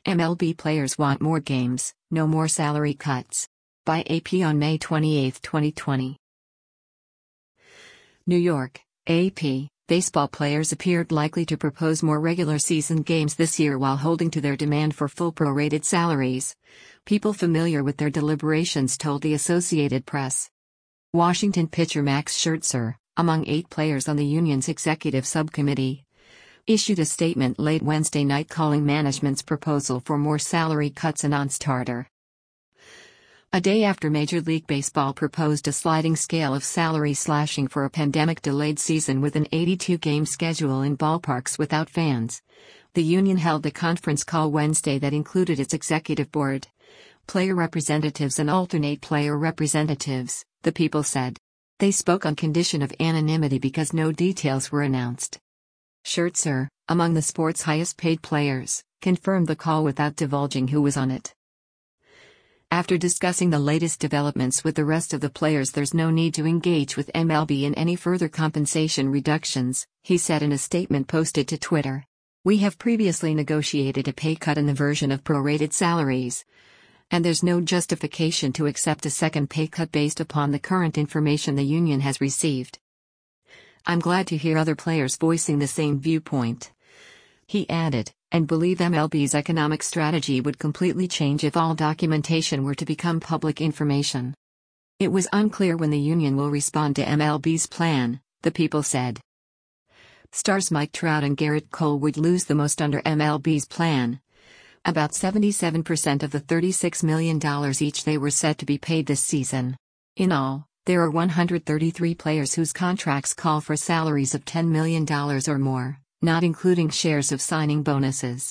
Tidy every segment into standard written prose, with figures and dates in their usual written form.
MLB players want more games, no more salary cuts. By AP on May 28, 2020. New York, AP. Baseball players appeared likely to propose more regular season games this year while holding to their demand for full prorated salaries. People familiar with their deliberations told the Associated Press. Washington pitcher Max Scherzer, among 8 players on the union's executive subcommittee, issued a statement late Wednesday night calling management's proposal for more salary cuts a non-starter. A day after Major League Baseball proposed a sliding scale of salary slashing for a pandemic-delayed season with an 82-game schedule in ballparks without fans, the union held a conference call Wednesday that included its executive board, player representatives and alternate player representatives, the People said. They spoke on condition of anonymity because no details were announced. Scherzer, among the sport's highest-paid players, confirmed the call without divulging who was on it. After discussing the latest developments with the rest of the players, there's no need to engage with MLB in any further compensation reductions, he said in a statement posted to Twitter. We have previously negotiated a pay cut in the version of prorated salaries, and there's no justification to accept a second pay cut based upon the current information the union has received. I'm glad to hear other players voicing the same viewpoint. He added, and believe MLB's economic strategy would completely change if all documentation were to become public information. It was unclear when the union will respond to MLB's plan, the People said. Stars Mike Trout and Garrett Cole would lose the most under MLB's plan. About 77% of the $36 million each they were set to be paid this season. In all, there are 133 players whose contracts call for salaries of $10 million or more, not including shares of signing bonuses.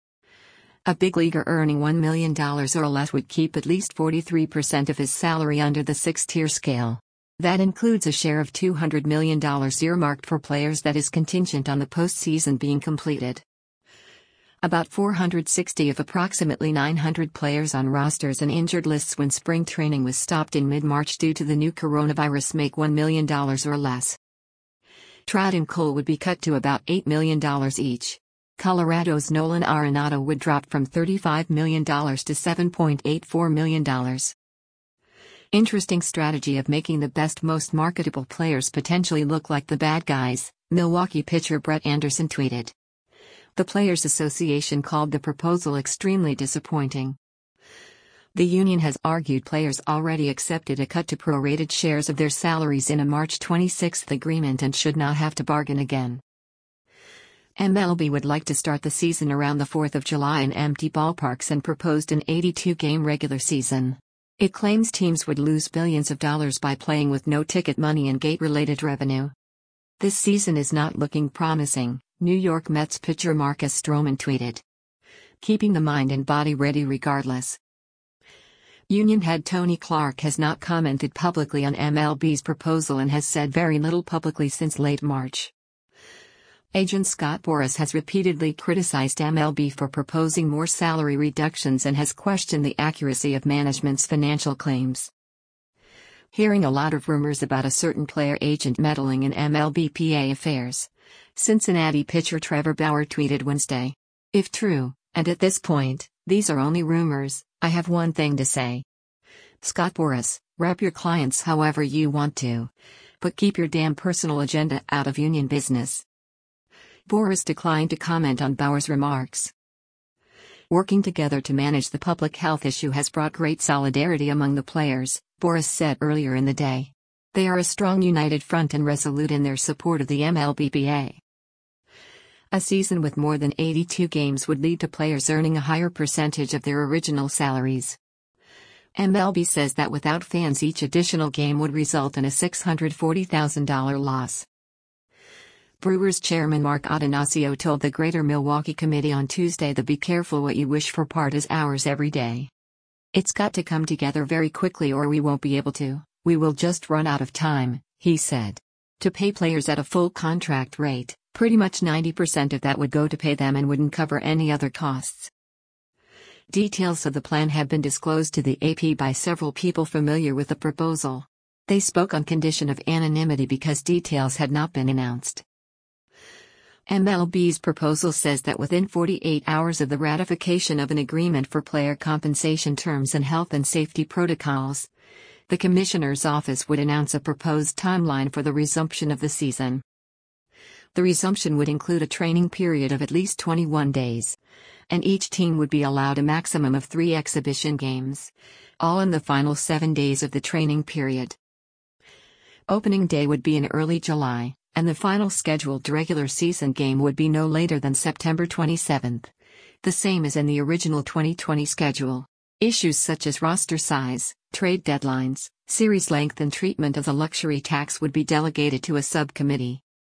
A big leaguer earning $1 million or less would keep at least 43% of his salary under the 6-tier scale. That includes a share of $200 million earmarked for players that is contingent on the postseason being completed. About 460 of approximately 900 players on rosters and injured lists when spring training was stopped in mid-March due to the new coronavirus make $1 million or less. Trout and Cole would be cut to about $8 million each. Colorado's Nolan Arenado would drop from $35 million to $7.84 million. Interesting strategy of making the best, most marketable players potentially look like the bad guys, Milwaukee pitcher Brett Anderson tweeted. The Players Association called the proposal extremely disappointing. The union has argued players already accepted a cut to prorated shares of their salaries in a March 26 agreement and should not have to bargain again. MLB would like to start the season around the 4th of July in empty ballparks and proposed an 82-game regular season. It claims teams would lose billions of dollars by playing with no ticket money and gate-related revenue. This season is not looking promising, New York Mets pitcher Marcus Stroman tweeted. Keeping the mind and body ready regardless. Union head Tony Clark has not commented publicly on MLB's proposal and has said very little publicly since late March. Agent Scott Boras has repeatedly criticized MLB for proposing more salary reductions and has questioned the accuracy of management's financial claims. Hearing a lot of rumors about a certain player agent meddling in MLB PA affairs, Cincinnati pitcher Trevor Bauer tweeted Wednesday. If true, and at this point, these are only rumors, I have one thing to say. Scott Boras, rep your clients however you want to, but keep your damn personal agenda out of union business. Boras declined to comment on Bauer's remarks. Working together to manage the public health issue has brought great solidarity among the players, Boras said earlier in the day. They are a strong united front and resolute in their support of the MLBPA. A season with more than 82 games would lead to players earning a higher percentage of their original salaries. MLB says that without fans each additional game would result in a $640,000 loss. Brewers chairman Mark Attanasio told the Greater Milwaukee Committee on Tuesday the "Be careful what you wish for" part is ours every day. It's got to come together very quickly or we won't be able to, we will just run out of time, he said. To pay players at a full contract rate, pretty much 90% of that would go to pay them and wouldn't cover any other costs. Details of the plan have been disclosed to the AP by several people familiar with the proposal. They spoke on condition of anonymity because details had not been announced. MLB's proposal says that within 48 hours of the ratification of an agreement for player compensation terms and health and safety protocols, the commissioner's office would announce a proposed timeline for the resumption of the season. The resumption would include a training period of at least 21 days, and each team would be allowed a maximum of 3 exhibition games, all in the final 7 days of the training period. Opening day would be in early July, and the final scheduled regular season game would be no later than September 27, the same as in the original 2020 schedule. Issues such as roster size, trade deadlines, series length and treatment of the luxury tax would be delegated to a subcommittee.